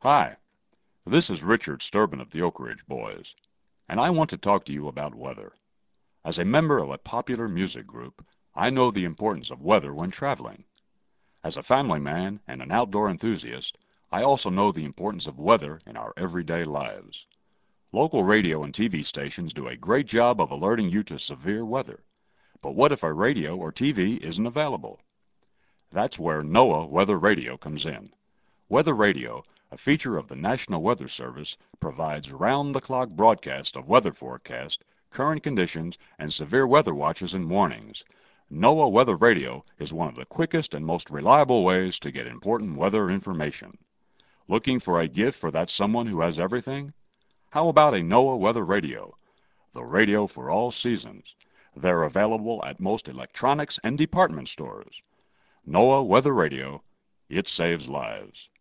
Hi, this is Richard Sturban of the Oak Ridge Boys, and I want to talk to you about weather. As a member of a popular music group, I know the importance of weather when traveling. As a family man and an outdoor enthusiast, I also know the importance of weather in our everyday lives. Local radio and TV stations do a great job of alerting you to severe weather. But what if a radio or TV isn't available? That's where NOAA Weather Radio comes in. Weather Radio, a feature of the National Weather Service, provides round-the-clock broadcast of weather forecast, current conditions, and severe weather watches and warnings. NOAA Weather Radio is one of the quickest and most reliable ways to get important weather information. Looking for a gift for that someone who has everything? How about a NOAA Weather Radio? The radio for all seasons. They're available at most electronics and department stores. NOAA Weather Radio. It saves lives.